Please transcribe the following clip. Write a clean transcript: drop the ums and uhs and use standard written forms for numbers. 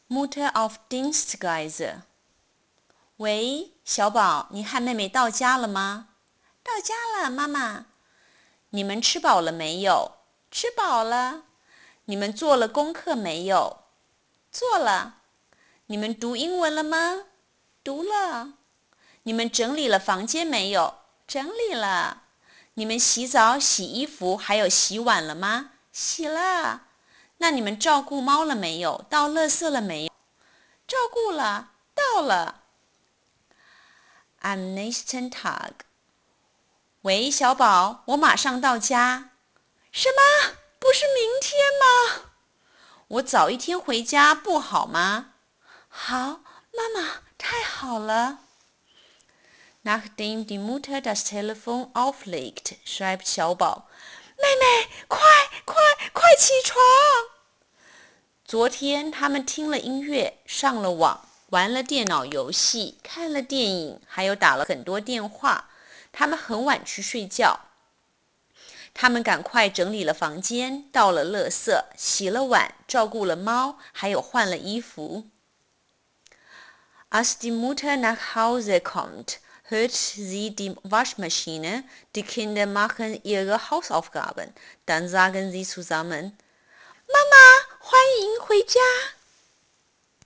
Mutter auf Dienstreise。喂，小宝，你和妹妹到家了吗？到家了，妈妈。你们吃饱了没有？吃饱了。你们做了功课没有？做了。你们读英文了吗？读了。你们整理了房间没有？整理了。你们洗澡、洗衣服还有洗碗了吗？洗了。那你们照顾猫了没有？倒垃圾了没有？照顾了，到了。Am nächsten Tag。喂，小宝，我马上到家。什么？不是明天吗？我早一天回家不好吗？好，妈妈，太好了。Nachdem die Mutter das Telefon auflegt, schreibt 小宝：妹妹，快起床！昨天他们听了音乐，上了网，玩了电脑游戏，看了电影，还有打了很多电话。他们很晚去睡觉。他们赶快整理了房间，倒了垃圾，洗了碗，照顾了猫，还有换了衣服。Als die Mutter nach Hause kommt, hört sie die Waschmaschine, die Kinder machen ihre Hausaufgaben. Dann sagen sie zusammen: Mama, 欢迎回家。